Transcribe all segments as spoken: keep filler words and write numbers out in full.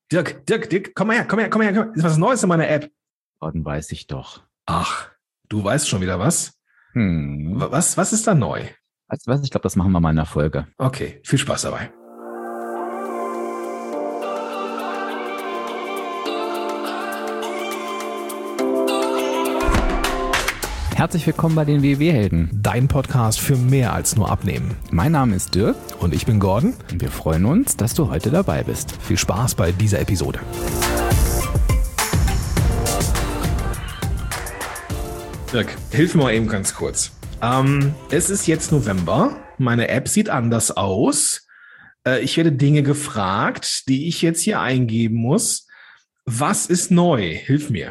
Dirk, Dirk, Dirk, komm mal her, komm her, komm her, komm her. Ist was Neues in meiner App? Dann weiß ich doch. Ach, du weißt schon wieder was? Hm. Was, was ist da neu? Weißt du was? Ich glaube, das machen wir mal in der Folge. Okay, viel Spaß dabei. Herzlich willkommen bei den W W-Helden. Dein Podcast für mehr als nur Abnehmen. Mein Name ist Dirk. Und ich bin Gordon. Und wir freuen uns, dass du heute dabei bist. Viel Spaß bei dieser Episode. Dirk, hilf mir mal eben ganz kurz. Ähm, es ist jetzt November. Meine App sieht anders aus. Äh, ich werde Dinge gefragt, die ich jetzt hier eingeben muss. Was ist neu? Hilf mir.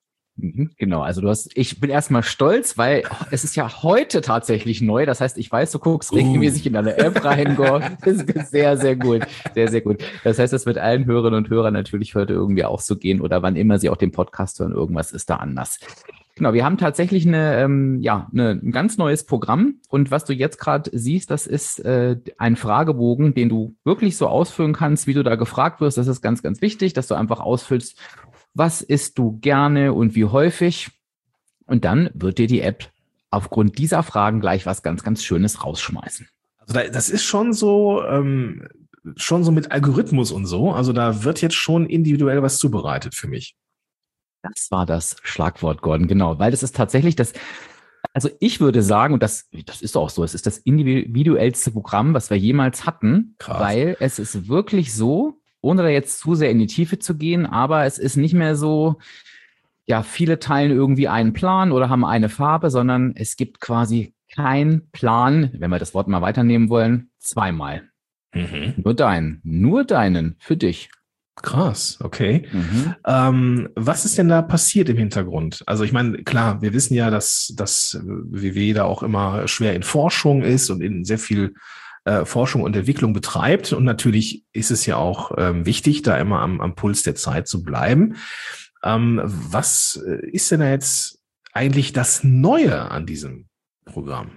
Genau, also du hast, ich bin erstmal stolz, weil es ist ja heute tatsächlich neu. Das heißt, ich weiß, du guckst regelmäßig uh. in deine App rein, Gordon. Das ist sehr, sehr gut. Sehr, sehr gut. Das heißt, das wird allen Hörerinnen und Hörern natürlich heute irgendwie auch so gehen oder wann immer sie auch den Podcast hören, irgendwas ist da anders. Genau, wir haben tatsächlich eine, ähm, ja, eine, ein ganz neues Programm und was du jetzt gerade siehst, das ist äh, ein Fragebogen, den du wirklich so ausfüllen kannst, wie du da gefragt wirst. Das ist ganz, ganz wichtig, dass du einfach ausfüllst, was isst du gerne und wie häufig? Und dann wird dir die App aufgrund dieser Fragen gleich was ganz, ganz Schönes rausschmeißen. Also da, das ist schon so, ähm, schon so mit Algorithmus und so. Also da wird jetzt schon individuell was zubereitet für mich. Das war das Schlagwort, Gordon, genau. Weil das ist tatsächlich das, also ich würde sagen, und das, das ist auch so, es ist das individuellste Programm, was wir jemals hatten. Krass. Weil es ist wirklich so, ohne da jetzt zu sehr in die Tiefe zu gehen, aber es ist nicht mehr so, ja, viele teilen irgendwie einen Plan oder haben eine Farbe, sondern es gibt quasi keinen Plan, wenn wir das Wort mal weiternehmen wollen, zweimal. Mhm. Nur deinen, nur deinen, für dich. Krass, okay. Mhm. Ähm, was ist denn da passiert im Hintergrund? Also ich meine, klar, wir wissen ja, dass das W W da auch immer schwer in Forschung ist und in sehr viel Äh, Forschung und Entwicklung betreibt. Und natürlich ist es ja auch ähm, wichtig, da immer am, am Puls der Zeit zu bleiben. Ähm, was ist denn da jetzt eigentlich das Neue an diesem Programm?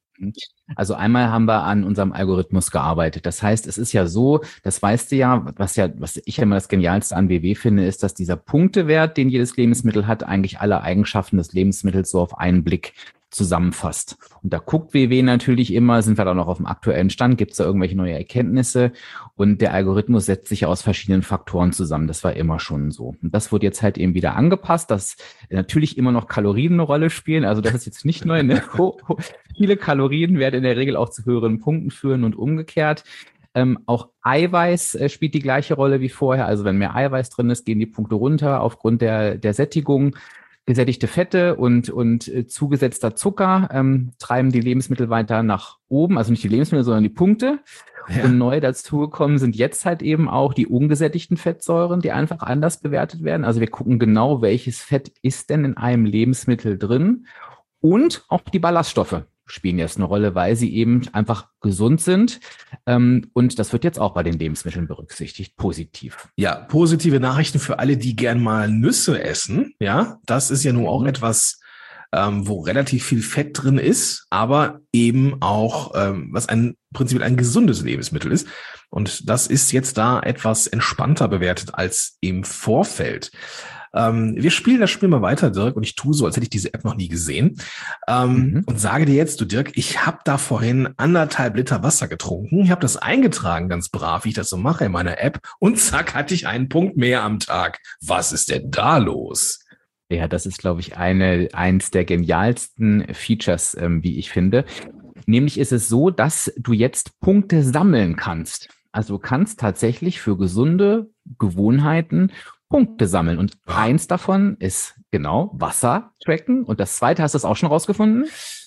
Also einmal haben wir an unserem Algorithmus gearbeitet. Das heißt, es ist ja so, das weißt du ja, was ja, was ich ja immer das Genialste an W W finde, ist, dass dieser Punktewert, den jedes Lebensmittel hat, eigentlich alle Eigenschaften des Lebensmittels so auf einen Blick zusammenfasst. Und da guckt W W natürlich immer, sind wir da noch auf dem aktuellen Stand, gibt es da irgendwelche neue Erkenntnisse? Und der Algorithmus setzt sich aus verschiedenen Faktoren zusammen. Das war immer schon so. Und das wurde jetzt halt eben wieder angepasst, dass natürlich immer noch Kalorien eine Rolle spielen. Also das ist jetzt nicht neu. Ne? Viele Kalorien werden in der Regel auch zu höheren Punkten führen und umgekehrt. Ähm, auch Eiweiß äh, spielt die gleiche Rolle wie vorher. Also wenn mehr Eiweiß drin ist, gehen die Punkte runter aufgrund der, der Sättigung. Gesättigte Fette und, und äh, zugesetzter Zucker ähm, treiben die Lebensmittel weiter nach oben. Also nicht die Lebensmittel, sondern die Punkte. Ja. Und neu dazugekommen sind jetzt halt eben auch die ungesättigten Fettsäuren, die einfach anders bewertet werden. Also wir gucken genau, welches Fett ist denn in einem Lebensmittel drin. Und auch die Ballaststoffe spielen jetzt eine Rolle, weil sie eben einfach gesund sind. Ähm, und das wird jetzt auch bei den Lebensmitteln berücksichtigt, positiv. Ja, positive Nachrichten für alle, die gern mal Nüsse essen. Ja, das ist ja nun auch mhm. etwas, ähm, wo relativ viel Fett drin ist, aber eben auch, ähm, was ein prinzipiell ein gesundes Lebensmittel ist. Und das ist jetzt da etwas entspannter bewertet als im Vorfeld. Ähm, wir spielen das Spiel mal weiter, Dirk, und ich tue so, als hätte ich diese App noch nie gesehen. Ähm, mhm. Und sage dir jetzt, du Dirk, ich habe da vorhin anderthalb Liter Wasser getrunken. Ich habe das eingetragen, ganz brav, wie ich das so mache in meiner App. Und zack, hatte ich einen Punkt mehr am Tag. Was ist denn da los? Ja, das ist, glaube ich, eine eins der genialsten Features, ähm, wie ich finde. Nämlich ist es so, dass du jetzt Punkte sammeln kannst. Also du kannst tatsächlich für gesunde Gewohnheiten Punkte sammeln. Und oh. eins davon ist genau Wasser tracken. Und das zweite, hast du das auch schon rausgefunden?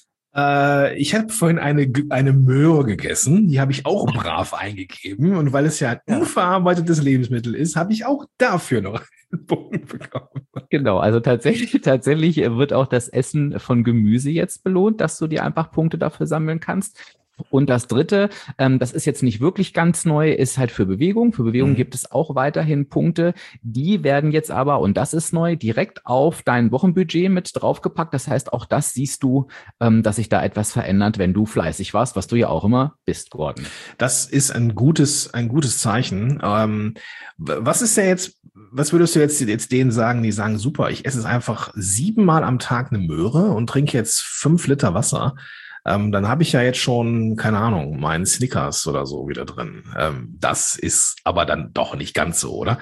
Äh, ich habe vorhin eine, eine Möhre gegessen. Die habe ich auch brav eingegeben. Und weil es ja ein ja. unverarbeitetes Lebensmittel ist, habe ich auch dafür noch einen Punkt bekommen. Genau, also tatsächlich, tatsächlich wird auch das Essen von Gemüse jetzt belohnt, dass du dir einfach Punkte dafür sammeln kannst. Und das Dritte, ähm, das ist jetzt nicht wirklich ganz neu, ist halt für Bewegung. Für Bewegung mhm. gibt es auch weiterhin Punkte. Die werden jetzt aber, und das ist neu, direkt auf dein Wochenbudget mit draufgepackt. Das heißt, auch das siehst du, ähm, dass sich da etwas verändert, wenn du fleißig warst, was du ja auch immer bist, Gordon. Das ist ein gutes, ein gutes Zeichen. Ähm, was ist denn jetzt, was würdest du jetzt, jetzt denen sagen, die sagen, super, ich esse es einfach siebenmal am Tag eine Möhre und trinke jetzt fünf Liter Wasser. Ähm, dann habe ich ja jetzt schon, keine Ahnung, meinen Snickers oder so wieder drin. Ähm, das ist aber dann doch nicht ganz so, oder?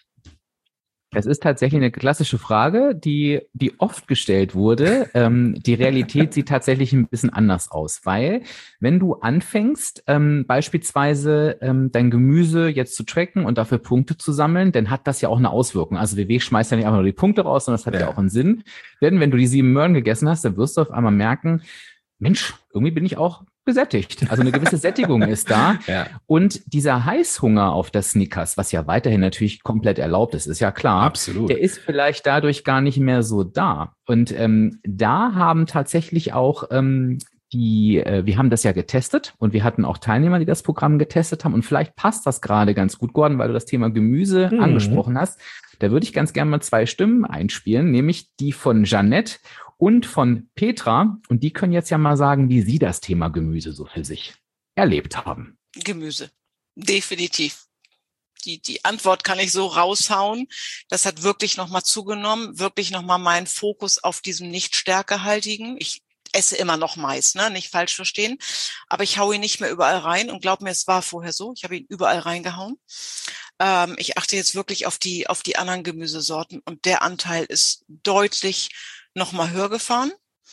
Es ist tatsächlich eine klassische Frage, die, die oft gestellt wurde. Ähm, die Realität sieht tatsächlich ein bisschen anders aus, weil wenn du anfängst, ähm, beispielsweise ähm, dein Gemüse jetzt zu tracken und dafür Punkte zu sammeln, dann hat das ja auch eine Auswirkung. Also W W schmeißt ja nicht einfach nur die Punkte raus, sondern das hat ja, ja auch einen Sinn. Denn wenn du die sieben Möhren gegessen hast, dann wirst du auf einmal merken, Mensch, irgendwie bin ich auch gesättigt. Also eine gewisse Sättigung ist da. Ja. Und dieser Heißhunger auf das Snickers, was ja weiterhin natürlich komplett erlaubt ist, ist ja klar. Absolut. Der ist vielleicht dadurch gar nicht mehr so da. Und ähm, da haben tatsächlich auch ähm, die, äh, wir haben das ja getestet und wir hatten auch Teilnehmer, die das Programm getestet haben. Und vielleicht passt das gerade ganz gut, Gordon, weil du das Thema Gemüse mhm. angesprochen hast. Da würde ich ganz gerne mal zwei Stimmen einspielen, nämlich die von Jeanette und von Petra. Und die können jetzt ja mal sagen, wie sie das Thema Gemüse so für sich erlebt haben. Gemüse, definitiv. Die, die Antwort kann ich so raushauen. Das hat wirklich nochmal zugenommen, wirklich nochmal meinen Fokus auf diesem nicht stärkehaltigen. Ich esse immer noch Mais, ne, nicht falsch verstehen. Aber ich haue ihn nicht mehr überall rein und glaub mir, es war vorher so. Ich habe ihn überall reingehauen. Ähm, ich achte jetzt wirklich auf die, auf die anderen Gemüsesorten und der Anteil ist deutlich noch mal höher gefahren.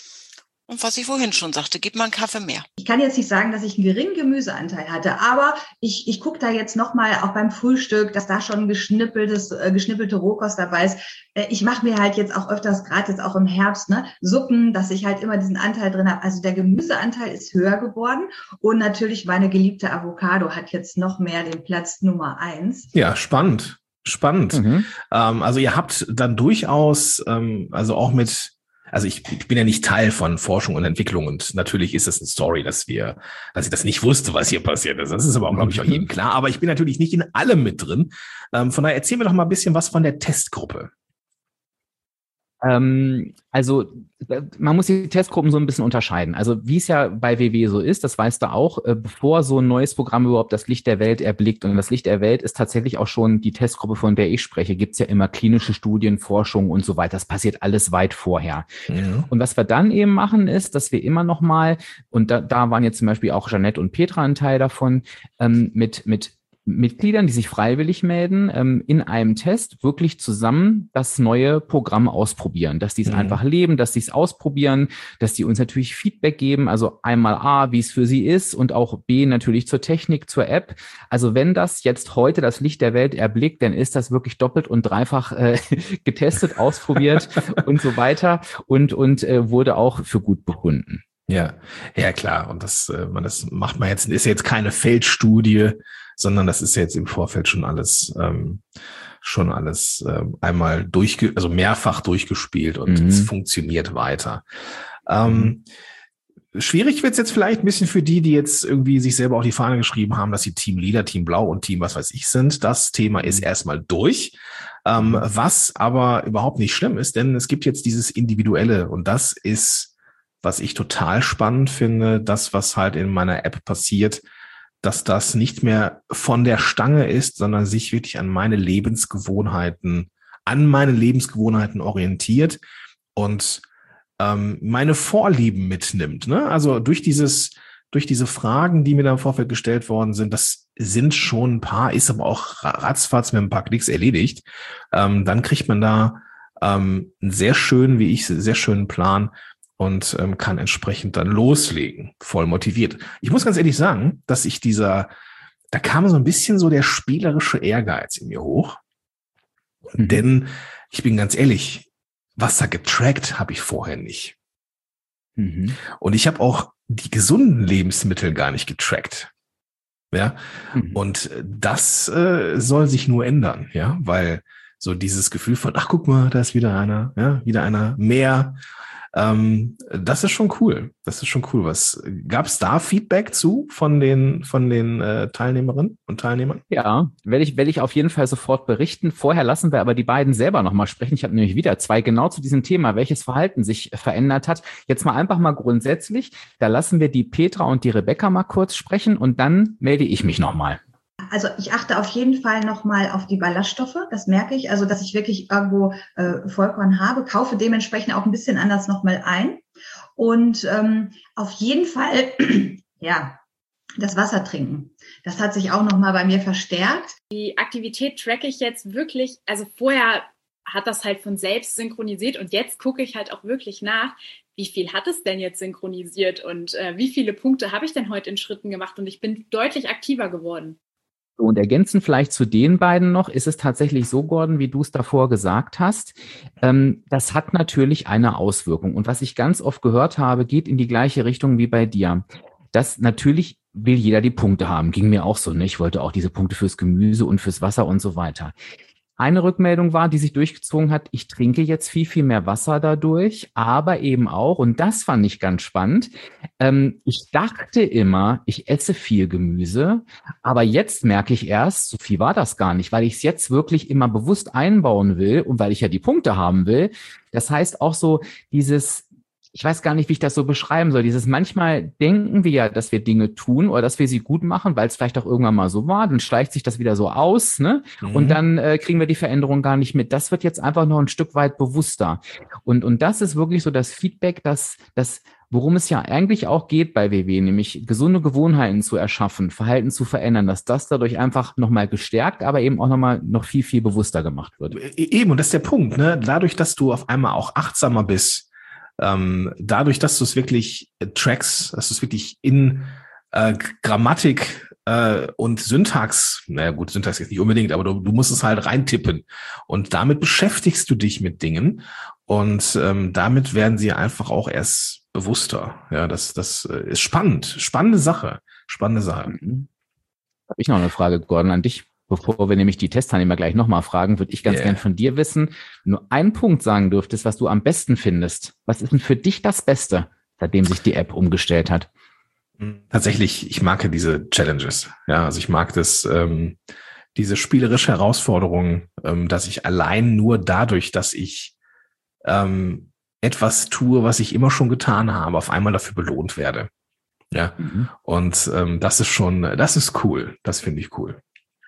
Und was ich vorhin schon sagte, gib mal einen Kaffee mehr. Ich kann jetzt nicht sagen, dass ich einen geringen Gemüseanteil hatte, aber ich, ich gucke da jetzt noch mal auch beim Frühstück, dass da schon geschnippeltes, äh, geschnippelte Rohkost dabei ist. Äh, ich mache mir halt jetzt auch öfters, gerade jetzt auch im Herbst, ne, Suppen, dass ich halt immer diesen Anteil drin habe. Also der Gemüseanteil ist höher geworden und natürlich meine geliebte Avocado hat jetzt noch mehr den Platz Nummer eins. Ja, spannend. Spannend. Mhm. Ähm, also ihr habt dann durchaus, ähm, also auch mit, also ich, ich bin ja nicht Teil von Forschung und Entwicklung und natürlich ist das eine Story, dass wir, dass ich das nicht wusste, was hier passiert ist. Das ist aber auch, glaube ich, auch jedem klar. Aber ich bin natürlich nicht in allem mit drin. Ähm, von daher erzähl mir doch mal ein bisschen was von der Testgruppe. Ähm, also man muss die Testgruppen so ein bisschen unterscheiden. Also wie es ja bei W W so ist, das weißt du auch, äh, bevor so ein neues Programm überhaupt das Licht der Welt erblickt. Und das Licht der Welt ist tatsächlich auch schon die Testgruppe, von der ich spreche. Gibt's ja immer klinische Studien, Forschung und so weiter. Das passiert alles weit vorher. Ja. Und was wir dann eben machen, ist, dass wir immer noch mal, und da, da waren jetzt zum Beispiel auch Jeanette und Petra ein Teil davon, ähm, mit mit Mitgliedern, die sich freiwillig melden, ähm, in einem Test wirklich zusammen das neue Programm ausprobieren, dass die es mhm. einfach leben, dass sie es ausprobieren, dass die uns natürlich Feedback geben, also einmal A, wie es für sie ist und auch B, natürlich zur Technik, zur App. Also wenn das jetzt heute das Licht der Welt erblickt, dann ist das wirklich doppelt und dreifach äh, getestet, ausprobiert und so weiter und, und äh, wurde auch für gut befunden. Ja, ja klar. Und das, äh, man, das macht man jetzt, ist jetzt keine Feldstudie, sondern das ist jetzt im Vorfeld schon alles, ähm, schon alles ähm, einmal durchge, also mehrfach durchgespielt und mhm. es funktioniert weiter. Ähm, mhm. Schwierig wird's jetzt vielleicht ein bisschen für die, die jetzt irgendwie sich selber auf die Fahne geschrieben haben, dass sie Team Leader, Team Blau und Team was weiß ich sind. Das Thema ist erstmal durch, ähm, was aber überhaupt nicht schlimm ist, denn es gibt jetzt dieses Individuelle und das ist, was ich total spannend finde, das, was halt in meiner App passiert, dass das nicht mehr von der Stange ist, sondern sich wirklich an meine Lebensgewohnheiten, an meine Lebensgewohnheiten orientiert und ähm, meine Vorlieben mitnimmt. Ne? Also durch dieses, durch diese Fragen, die mir da im Vorfeld gestellt worden sind, das sind schon ein paar, ist aber auch ratzfatz mit ein paar Klicks erledigt. Ähm, dann kriegt man da ähm, einen sehr schönen, wie ich, sehr schönen Plan, und ähm, kann entsprechend dann loslegen, voll motiviert. Ich muss ganz ehrlich sagen, dass ich dieser, da kam so ein bisschen so der spielerische Ehrgeiz in mir hoch. Mhm. Denn ich bin ganz ehrlich, was da getrackt habe ich vorher nicht. Mhm. Und ich habe auch die gesunden Lebensmittel gar nicht getrackt. Ja, mhm. Und das äh, soll sich nur ändern, ja, weil so dieses Gefühl von, ach guck mal, da ist wieder einer, ja, wieder einer mehr. Ähm, das ist schon cool. Das ist schon cool. Was gab es da Feedback zu von den von den äh, Teilnehmerinnen und Teilnehmern? Ja, werde ich, werde ich auf jeden Fall sofort berichten. Vorher lassen wir aber die beiden selber nochmal sprechen. Ich habe nämlich wieder zwei genau zu diesem Thema, welches Verhalten sich verändert hat. Jetzt mal einfach mal grundsätzlich. Da lassen wir die Petra und die Rebecca mal kurz sprechen und dann melde ich mich nochmal. Also ich achte auf jeden Fall nochmal auf die Ballaststoffe, das merke ich, also dass ich wirklich irgendwo äh, Vollkorn habe, kaufe dementsprechend auch ein bisschen anders nochmal ein und ähm, auf jeden Fall, ja, das Wasser trinken. Das hat sich auch nochmal bei mir verstärkt. Die Aktivität tracke ich jetzt wirklich, also vorher hat das halt von selbst synchronisiert und jetzt gucke ich halt auch wirklich nach, wie viel hat es denn jetzt synchronisiert und äh, wie viele Punkte habe ich denn heute in Schritten gemacht und ich bin deutlich aktiver geworden. Und ergänzend vielleicht zu den beiden noch, ist es tatsächlich so, Gordon, wie du es davor gesagt hast, ähm, das hat natürlich eine Auswirkung. Und was ich ganz oft gehört habe, geht in die gleiche Richtung wie bei dir. Das natürlich will jeder die Punkte haben. Ging mir auch so, ne? Ich wollte auch diese Punkte fürs Gemüse und fürs Wasser und so weiter. Eine Rückmeldung war, die sich durchgezogen hat, ich trinke jetzt viel, viel mehr Wasser dadurch, aber eben auch, und das fand ich ganz spannend, ähm, ich dachte immer, ich esse viel Gemüse, aber jetzt merke ich erst, so viel war das gar nicht, weil ich es jetzt wirklich immer bewusst einbauen will und weil ich ja die Punkte haben will. Das heißt auch so dieses, ich weiß gar nicht, wie ich das so beschreiben soll. Dieses manchmal denken wir ja, dass wir Dinge tun oder dass wir sie gut machen, weil es vielleicht auch irgendwann mal so war. Dann schleicht sich das wieder so aus, ne? Mhm. Und dann äh, kriegen wir die Veränderung gar nicht mit. Das wird jetzt einfach noch ein Stück weit bewusster. Und und das ist wirklich so das Feedback, dass das worum es ja eigentlich auch geht bei W W, nämlich gesunde Gewohnheiten zu erschaffen, Verhalten zu verändern, dass das dadurch einfach nochmal gestärkt, aber eben auch nochmal noch viel, viel bewusster gemacht wird. Eben, und das ist der Punkt, ne? Dadurch, dass du auf einmal auch achtsamer bist, Ähm, dadurch, dass du es wirklich äh, trackst, dass du es wirklich in äh, Grammatik äh, und Syntax, naja gut, Syntax jetzt nicht unbedingt, aber du, du musst es halt reintippen und damit beschäftigst du dich mit Dingen und ähm, damit werden sie einfach auch erst bewusster. Ja, das, das äh, ist spannend, spannende Sache, spannende Sache. Mhm. Habe ich noch eine Frage, Gordon, an dich. Bevor wir nämlich die Testteilnehmer gleich nochmal fragen, würde ich ganz yeah. gern von dir wissen, wenn du einen Punkt sagen dürftest, was du am besten findest. Was ist denn für dich das Beste, seitdem sich die App umgestellt hat? Tatsächlich, ich mag diese Challenges. Ja, also ich mag das, ähm, diese spielerische Herausforderung, ähm, dass ich allein nur dadurch, dass ich ähm, etwas tue, was ich immer schon getan habe, auf einmal dafür belohnt werde. Ja, mhm. und ähm, das ist schon, das ist cool. Das finde ich cool.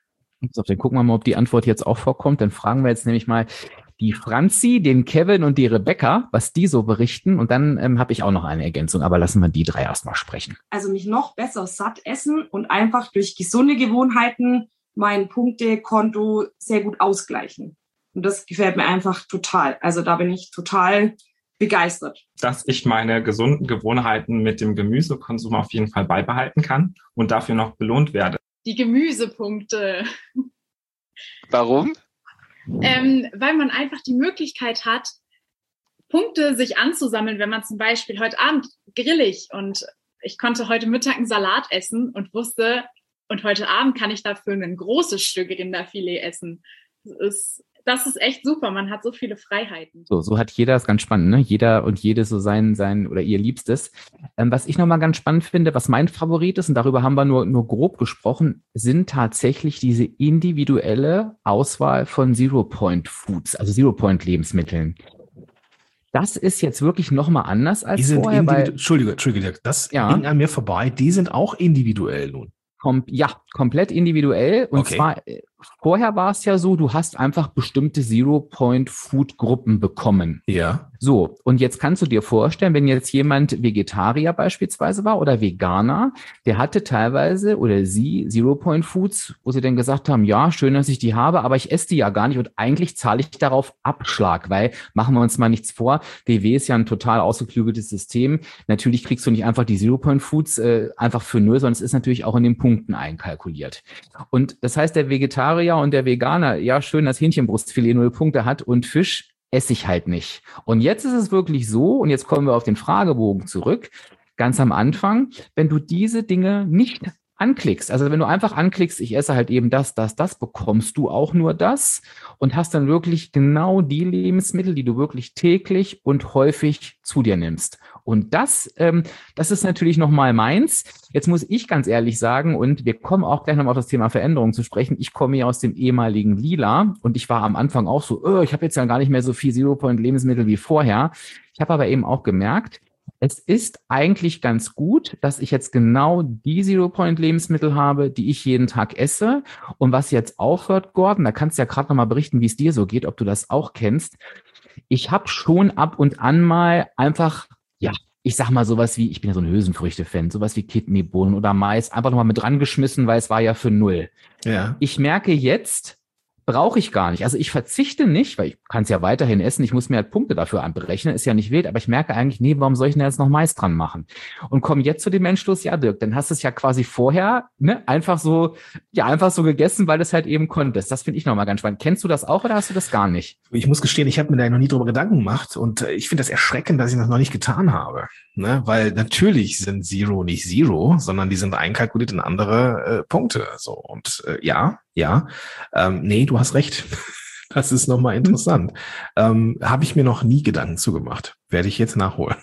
So, dann gucken wir mal, ob die Antwort jetzt auch vorkommt. Dann fragen wir jetzt nämlich mal die Franzi, den Kevin und die Rebecca, was die so berichten. Und dann ähm, habe ich auch noch eine Ergänzung, aber lassen wir die drei erstmal sprechen. Also mich noch besser satt essen und einfach durch gesunde Gewohnheiten mein Punktekonto sehr gut ausgleichen. Und das gefällt mir einfach total. Also da bin ich total begeistert. Dass ich meine gesunden Gewohnheiten mit dem Gemüsekonsum auf jeden Fall beibehalten kann und dafür noch belohnt werde. Die Gemüsepunkte. Warum? Ähm, weil man einfach die Möglichkeit hat, Punkte sich anzusammeln, wenn man zum Beispiel heute Abend grill ich und ich konnte heute Mittag einen Salat essen und wusste, und heute Abend kann ich dafür ein großes Stück Rinderfilet essen. Das ist, das ist echt super, man hat so viele Freiheiten. So, so hat jeder, das ist ganz spannend, ne? Jeder und jede so sein, sein oder ihr Liebstes. Ähm, was ich nochmal ganz spannend finde, was mein Favorit ist, und darüber haben wir nur, nur grob gesprochen, sind tatsächlich diese individuelle Auswahl von Zero-Point-Foods, also Zero-Point-Lebensmitteln. Das ist jetzt wirklich nochmal anders als die sind vorher. Weil, Entschuldige, Entschuldige, das ja. ging an mir vorbei. Die sind auch individuell nun. Kom- ja, komplett individuell. Und okay. zwar, äh, vorher war es ja so, du hast einfach bestimmte Zero-Point-Food-Gruppen bekommen. Ja. So, und jetzt kannst du dir vorstellen, wenn jetzt jemand Vegetarier beispielsweise war oder Veganer, der hatte teilweise oder sie Zero-Point-Foods, wo sie dann gesagt haben, ja, schön, dass ich die habe, aber ich esse die ja gar nicht und eigentlich zahle ich darauf Abschlag, weil, machen wir uns mal nichts vor, W W ist ja ein total ausgeklügeltes System. Natürlich kriegst du nicht einfach die Zero-Point-Foods äh, einfach für null, sondern es ist natürlich auch in den Punkten einkalkuliert. Und das heißt, der Vegetarier und der Veganer, ja, schön, dass Hähnchenbrustfilet null Punkte hat und Fisch esse ich halt nicht. Und jetzt ist es wirklich so, und jetzt kommen wir auf den Fragebogen zurück, ganz am Anfang, wenn du diese Dinge nicht anklickst, also wenn du einfach anklickst, ich esse halt eben das, das, das, bekommst du auch nur das und hast dann wirklich genau die Lebensmittel, die du wirklich täglich und häufig zu dir nimmst. Und das, ähm, das ist natürlich nochmal meins. Jetzt muss ich ganz ehrlich sagen, und wir kommen auch gleich nochmal auf das Thema Veränderung zu sprechen. Ich komme ja aus dem ehemaligen Lila und ich war am Anfang auch so, oh, ich habe jetzt ja gar nicht mehr so viel Zero-Point-Lebensmittel wie vorher. Ich habe aber eben auch gemerkt, es ist eigentlich ganz gut, dass ich jetzt genau die Zero-Point-Lebensmittel habe, die ich jeden Tag esse. Und was jetzt aufhört, Gordon, da kannst du ja gerade nochmal berichten, wie es dir so geht, ob du das auch kennst. Ich habe schon ab und an mal einfach, ja, ich sag mal sowas wie, ich bin ja so ein Hülsenfrüchte-Fan, sowas wie Kidneybohnen oder Mais, einfach nochmal mit dran geschmissen, weil es war ja für null. Ja. Ich merke jetzt, brauche ich gar nicht. Also ich verzichte nicht, weil ich kann es ja weiterhin essen. Ich muss mir halt Punkte dafür anberechnen, ist ja nicht wild. Aber ich merke eigentlich, nee, warum soll ich denn jetzt noch Mais dran machen? Und komme jetzt zu dem Entschluss, ja Dirk, dann hast du es ja quasi vorher ne, einfach so, ja einfach so gegessen, weil du es halt eben konntest. Das finde ich nochmal ganz spannend. Kennst du das auch oder hast du das gar nicht? Ich muss gestehen, ich habe mir da noch nie drüber Gedanken gemacht und ich finde das erschreckend, dass ich das noch nicht getan habe. Ne? Weil natürlich sind Zero nicht Zero, sondern die sind einkalkuliert in andere äh, Punkte. So und äh, ja, ja, ähm, nee, du hast recht. Das ist nochmal interessant. Ähm, habe ich mir noch nie Gedanken zugemacht. Werde ich jetzt nachholen.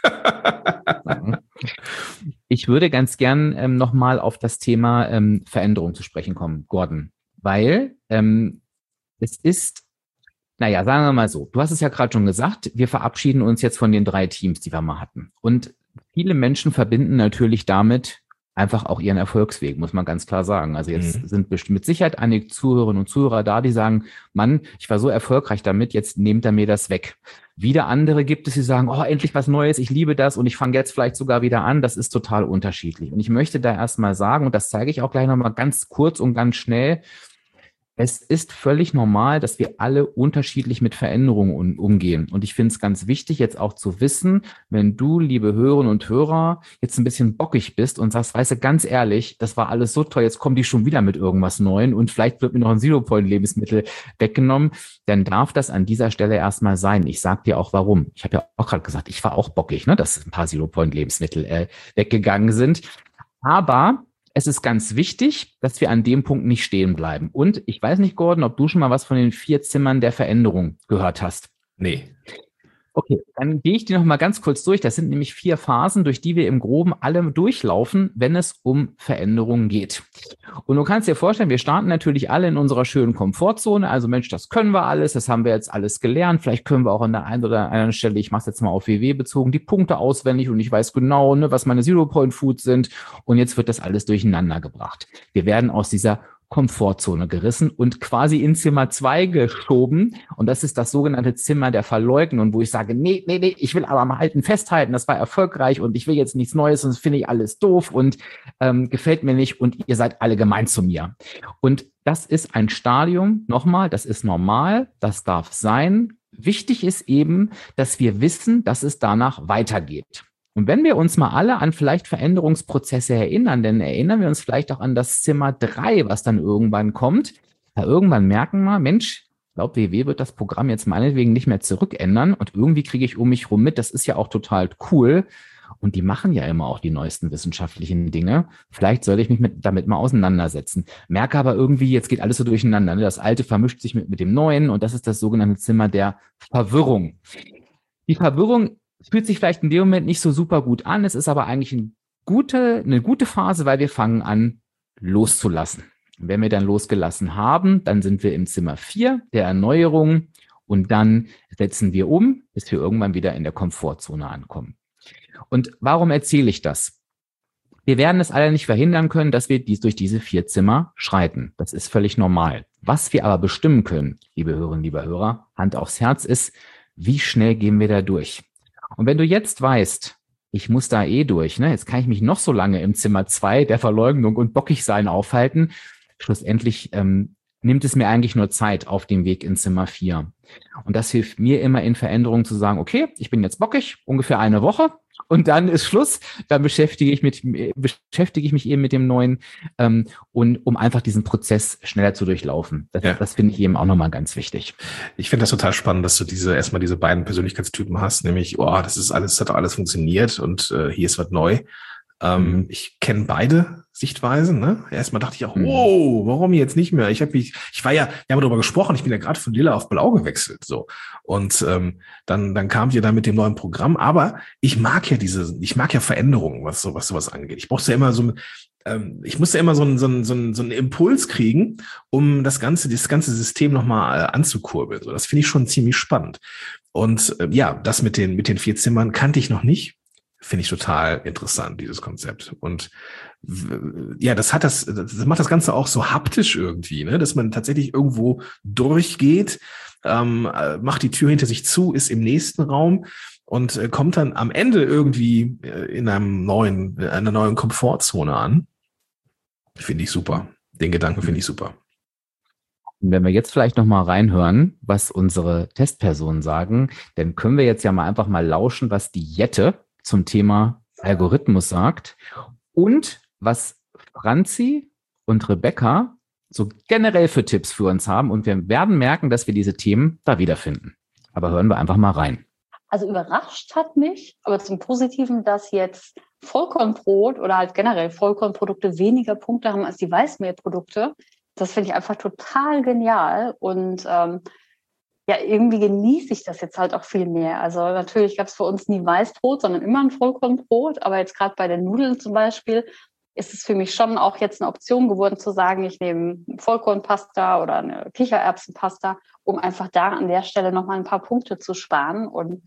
Ich würde ganz gern ähm, nochmal auf das Thema ähm, Veränderung zu sprechen kommen, Gordon, weil ähm, es ist, naja, sagen wir mal so, du hast es ja gerade schon gesagt, wir verabschieden uns jetzt von den drei Teams, die wir mal hatten. Und viele Menschen verbinden natürlich damit einfach auch ihren Erfolgsweg, muss man ganz klar sagen. Also jetzt mhm. sind bestimmt mit Sicherheit einige Zuhörerinnen und Zuhörer da, die sagen, Mann, ich war so erfolgreich damit, jetzt nehmt er mir das weg. Wieder andere gibt es, die sagen, oh, endlich was Neues, ich liebe das und ich fange jetzt vielleicht sogar wieder an. Das ist total unterschiedlich. Und ich möchte da erstmal sagen, und das zeige ich auch gleich nochmal ganz kurz und ganz schnell, es ist völlig normal, dass wir alle unterschiedlich mit Veränderungen umgehen. Und ich finde es ganz wichtig, jetzt auch zu wissen, wenn du, liebe Hörerinnen und Hörer, jetzt ein bisschen bockig bist und sagst, weißt du, ganz ehrlich, das war alles so toll, jetzt kommen die schon wieder mit irgendwas Neuem und vielleicht wird mir noch ein Zero-Point-Lebensmittel weggenommen, dann darf das an dieser Stelle erstmal sein. Ich sage dir auch, warum. Ich habe ja auch gerade gesagt, ich war auch bockig, ne, dass ein paar Zero-Point-Lebensmittel äh, weggegangen sind. Aber es ist ganz wichtig, dass wir an dem Punkt nicht stehen bleiben. Und ich weiß nicht, Gordon, ob du schon mal was von den vier Zimmern der Veränderung gehört hast. Nee. Okay, dann gehe ich die noch mal ganz kurz durch. Das sind nämlich vier Phasen, durch die wir im Groben alle durchlaufen, wenn es um Veränderungen geht. Und du kannst dir vorstellen, wir starten natürlich alle in unserer schönen Komfortzone. Also Mensch, das können wir alles, das haben wir jetzt alles gelernt. Vielleicht können wir auch an der einen oder anderen Stelle, ich mache es jetzt mal auf W W bezogen, die Punkte auswendig und ich weiß genau, ne, was meine Zero-Point-Foods sind. Und jetzt wird das alles durcheinander gebracht. Wir werden aus dieser Komfortzone gerissen und quasi in Zimmer zwei geschoben. Und das ist das sogenannte Zimmer der Verleugnung, wo ich sage, nee, nee, nee, ich will aber am Alten festhalten, das war erfolgreich und ich will jetzt nichts Neues und das finde ich alles doof und ähm, gefällt mir nicht und ihr seid alle gemein zu mir. Und das ist ein Stadium, nochmal, das ist normal, das darf sein. Wichtig ist eben, dass wir wissen, dass es danach weitergeht. Und wenn wir uns mal alle an vielleicht Veränderungsprozesse erinnern, dann erinnern wir uns vielleicht auch an das Zimmer drei, was dann irgendwann kommt. Da irgendwann merken wir, Mensch, ich glaube, W W wird das Programm jetzt meinetwegen nicht mehr zurückändern und irgendwie kriege ich um mich rum mit, das ist ja auch total cool. Und die machen ja immer auch die neuesten wissenschaftlichen Dinge. Vielleicht sollte ich mich mit, damit mal auseinandersetzen. Merke aber irgendwie, jetzt geht alles so durcheinander. Ne? Das Alte vermischt sich mit, mit dem Neuen und das ist das sogenannte Zimmer der Verwirrung. Die Verwirrung fühlt sich vielleicht in dem Moment nicht so super gut an. Es ist aber eigentlich eine gute, eine gute Phase, weil wir fangen an, loszulassen. Und wenn wir dann losgelassen haben, dann sind wir im Zimmer vier der Erneuerung und dann setzen wir um, bis wir irgendwann wieder in der Komfortzone ankommen. Und warum erzähle ich das? Wir werden es alle nicht verhindern können, dass wir dies durch diese vier Zimmer schreiten. Das ist völlig normal. Was wir aber bestimmen können, liebe Hörerinnen, lieber Hörer, Hand aufs Herz ist, wie schnell gehen wir da durch? Und wenn du jetzt weißt, ich muss da eh durch, ne? Jetzt kann ich mich noch so lange im Zimmer zwei der Verleugnung und Bockigsein aufhalten. Schlussendlich ähm, nimmt es mir eigentlich nur Zeit auf dem Weg in Zimmer vier. Und das hilft mir immer in Veränderungen zu sagen, okay, ich bin jetzt bockig, ungefähr eine Woche und dann ist Schluss. Dann beschäftige ich, mit, beschäftige ich mich eben mit dem Neuen, ähm, und um einfach diesen Prozess schneller zu durchlaufen. Das, ja. das finde ich eben auch nochmal ganz wichtig. Ich finde das total spannend, dass du diese erstmal diese beiden Persönlichkeitstypen hast, nämlich, oh, das ist alles, das hat alles funktioniert und äh, hier ist was neu. Ähm, Mhm. Ich kenne beide Sichtweisen. Ne? Erstmal dachte ich auch, Mhm. oh, warum jetzt nicht mehr? Ich habe mich, ich war ja, wir haben darüber gesprochen, ich bin ja gerade von lila auf blau gewechselt, so. Und ähm, dann, dann kamt ihr da mit dem neuen Programm. Aber ich mag ja diese, ich mag ja Veränderungen, was so, was sowas angeht. Ich brauchte ja immer so, ähm, ich musste immer so einen, so einen, so einen, so einen Impuls kriegen, um das ganze, das ganze System nochmal äh, anzukurbeln. So, das finde ich schon ziemlich spannend. Und äh, ja, das mit den, mit den vier Zimmern kannte ich noch nicht. Finde ich total interessant, dieses Konzept. Und w- ja, das hat das, das macht das Ganze auch so haptisch irgendwie, ne, dass man tatsächlich irgendwo durchgeht, ähm, äh, macht die Tür hinter sich zu, ist im nächsten Raum und äh, kommt dann am Ende irgendwie äh, in einem neuen, in einer neuen Komfortzone an. Finde ich super. Den Gedanken finde ich super. Und wenn wir jetzt vielleicht noch mal reinhören, was unsere Testpersonen sagen, dann können wir jetzt ja mal einfach mal lauschen, was die Jette zum Thema Algorithmus sagt und was Franzi und Rebecca so generell für Tipps für uns haben. Und wir werden merken, dass wir diese Themen da wiederfinden. Aber hören wir einfach mal rein. Also überrascht hat mich, aber zum Positiven, dass jetzt Vollkornbrot oder halt generell Vollkornprodukte weniger Punkte haben als die Weißmehlprodukte. Das finde ich einfach total genial und ähm, ja, irgendwie genieße ich das jetzt halt auch viel mehr. Also natürlich gab es für uns nie Weißbrot, sondern immer ein Vollkornbrot. Aber jetzt gerade bei den Nudeln zum Beispiel ist es für mich schon auch jetzt eine Option geworden zu sagen, ich nehme Vollkornpasta oder eine Kichererbsenpasta, um einfach da an der Stelle nochmal ein paar Punkte zu sparen. Und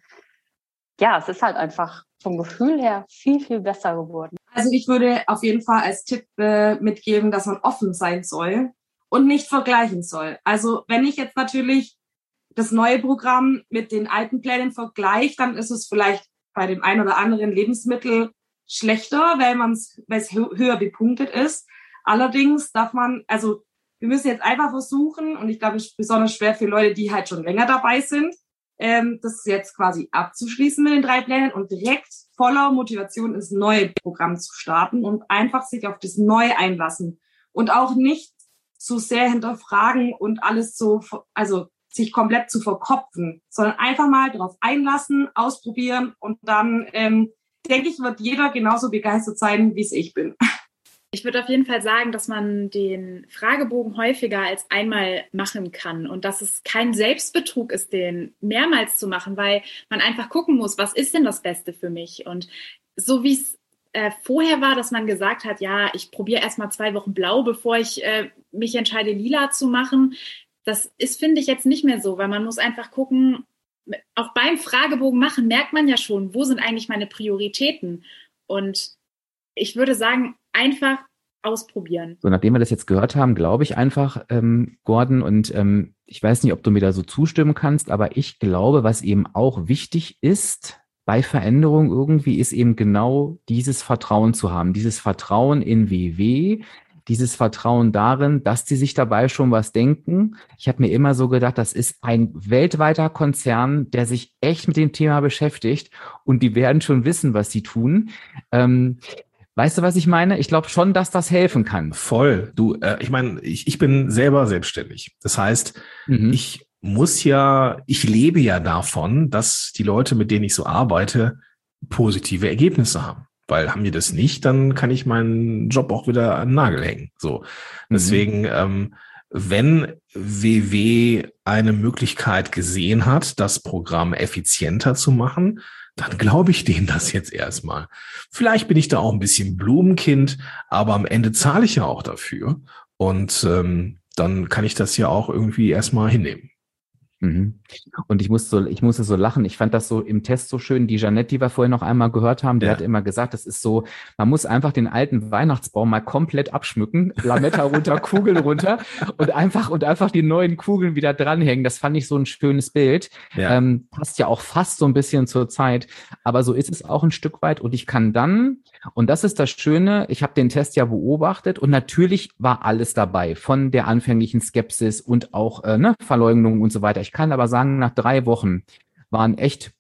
ja, es ist halt einfach vom Gefühl her viel, viel besser geworden. Also ich würde auf jeden Fall als Tipp äh, mitgeben, dass man offen sein soll und nicht vergleichen soll. Also wenn ich jetzt natürlich das neue Programm mit den alten Plänen vergleicht, dann ist es vielleicht bei dem einen oder anderen Lebensmittel schlechter, weil man es, weil es höher bepunktet ist. Allerdings darf man, also wir müssen jetzt einfach versuchen, und ich glaube, es ist besonders schwer für Leute, die halt schon länger dabei sind, ähm, das jetzt quasi abzuschließen mit den drei Plänen und direkt voller Motivation ins neue Programm zu starten und einfach sich auf das Neue einlassen und auch nicht so sehr hinterfragen und alles so, also sich komplett zu verkopfen, sondern einfach mal drauf einlassen, ausprobieren und dann, ähm, denke ich, wird jeder genauso begeistert sein, wie es ich bin. Ich würde auf jeden Fall sagen, dass man den Fragebogen häufiger als einmal machen kann und dass es kein Selbstbetrug ist, den mehrmals zu machen, weil man einfach gucken muss, was ist denn das Beste für mich? Und so wie es äh, vorher war, dass man gesagt hat, ja, ich probiere erst mal zwei Wochen blau, bevor ich äh, mich entscheide, lila zu machen. Das ist, finde ich, jetzt nicht mehr so, weil man muss einfach gucken, auch beim Fragebogen machen, merkt man ja schon, wo sind eigentlich meine Prioritäten? Und ich würde sagen, einfach ausprobieren. So, nachdem wir das jetzt gehört haben, glaube ich einfach, ähm, Gordon, und ähm, ich weiß nicht, ob du mir da so zustimmen kannst, aber ich glaube, was eben auch wichtig ist bei Veränderung irgendwie, ist eben genau dieses Vertrauen zu haben, dieses Vertrauen in W W, dieses Vertrauen darin, dass die sich dabei schon was denken. Ich habe mir immer so gedacht, das ist ein weltweiter Konzern, der sich echt mit dem Thema beschäftigt und die werden schon wissen, was sie tun. Ähm, weißt du, was ich meine? Ich glaube schon, dass das helfen kann. Voll. Du, äh, ich meine, ich, ich bin selber selbstständig. Das heißt, Mhm. ich muss ja, ich lebe ja davon, dass die Leute, mit denen ich so arbeite, positive Ergebnisse haben. Weil haben die das nicht, dann kann ich meinen Job auch wieder an den Nagel hängen. So. Deswegen, ähm, wenn W W eine Möglichkeit gesehen hat, das Programm effizienter zu machen, dann glaube ich denen das jetzt erstmal. Vielleicht bin ich da auch ein bisschen Blumenkind, aber am Ende zahle ich ja auch dafür. Und ähm, dann kann ich das ja auch irgendwie erstmal hinnehmen. Mhm. Und ich muss so, ich musste so lachen. Ich fand das so im Test so schön. Die Jeanette, die wir vorhin noch einmal gehört haben, die Ja. hat immer gesagt, das ist so, man muss einfach den alten Weihnachtsbaum mal komplett abschmücken, Lametta runter, Kugel runter und einfach, und einfach die neuen Kugeln wieder dranhängen. Das fand ich so ein schönes Bild. Ja. Ähm, passt ja auch fast so ein bisschen zur Zeit. Aber so ist es auch ein Stück weit. Und ich kann dann, und das ist das Schöne, ich habe den Test ja beobachtet und natürlich war alles dabei, von der anfänglichen Skepsis und auch äh, ne, Verleugnung und so weiter. Ich kann aber sagen, nach drei Wochen waren echt,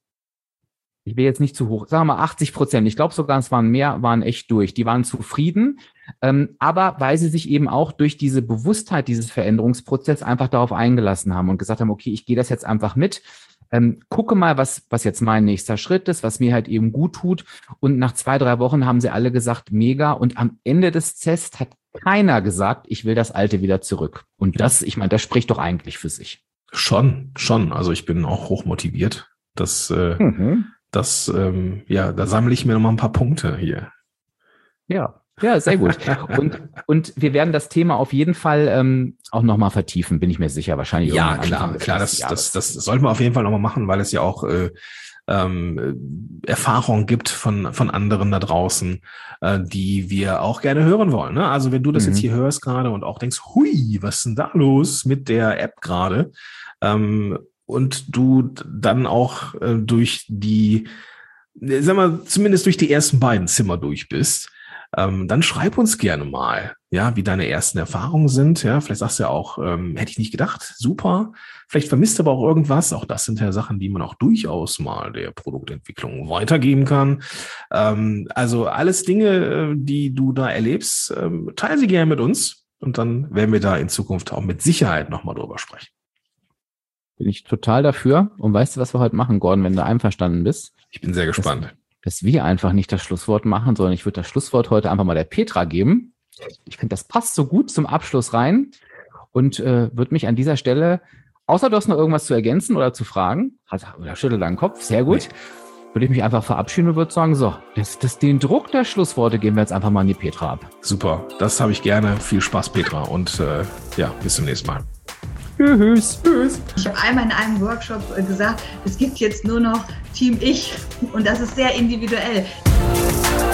ich will jetzt nicht zu hoch, sagen wir mal achtzig Prozent, ich glaube sogar, es waren mehr, waren echt durch. Die waren zufrieden, ähm, aber weil sie sich eben auch durch diese Bewusstheit dieses Veränderungsprozesses einfach darauf eingelassen haben und gesagt haben, okay, ich gehe das jetzt einfach mit. ähm, gucke mal, was, was jetzt mein nächster Schritt ist, was mir halt eben gut tut. Und nach zwei, drei Wochen haben sie alle gesagt, mega. Und am Ende des Tests hat keiner gesagt, ich will das Alte wieder zurück. Und das, ich meine, das spricht doch eigentlich für sich. Schon, schon. Also ich bin auch hochmotiviert. Das, äh, mhm. das, ähm, ja, da sammle ich mir noch mal ein paar Punkte hier. Ja. Ja, sehr gut. Und, und wir werden das Thema auf jeden Fall ähm, auch nochmal vertiefen, bin ich mir sicher. Wahrscheinlich. Ja, klar, klar. Das, das, das sollten wir auf jeden Fall nochmal machen, weil es ja auch äh, ähm, Erfahrung gibt von von anderen da draußen, äh, die wir auch gerne hören wollen. Ne? Also wenn du das mhm. jetzt hier hörst gerade und auch denkst, hui, was ist denn da los mit der App gerade? Ähm, und du dann auch äh, durch die, sag mal, zumindest durch die ersten beiden Zimmer durch bist, Ähm, dann schreib uns gerne mal, ja, wie deine ersten Erfahrungen sind. Ja, vielleicht sagst du ja auch, ähm, hätte ich nicht gedacht, super. Vielleicht vermisst du aber auch irgendwas. Auch das sind ja Sachen, die man auch durchaus mal der Produktentwicklung weitergeben kann. Ähm, also alles Dinge, die du da erlebst, ähm, teile sie gerne mit uns und dann werden wir da in Zukunft auch mit Sicherheit nochmal drüber sprechen. Bin ich total dafür. Und weißt du, was wir heute machen, Gordon, wenn du einverstanden bist? Ich bin sehr gespannt. Das dass wir einfach nicht das Schlusswort machen, sondern ich würde das Schlusswort heute einfach mal der Petra geben. Ich finde, das passt so gut zum Abschluss rein und äh, würde mich an dieser Stelle, außer du hast noch irgendwas zu ergänzen oder zu fragen, also, oder schüttel deinen Kopf, sehr gut, würde ich mich einfach verabschieden und würde sagen, so, das, das, den Druck der Schlussworte geben wir jetzt einfach mal an die Petra ab. Super, das habe ich gerne. Viel Spaß, Petra, und äh, ja, bis zum nächsten Mal. Tschüss. Tschüss. Ich habe einmal in einem Workshop gesagt, es gibt jetzt nur noch Team Ich und das ist sehr individuell.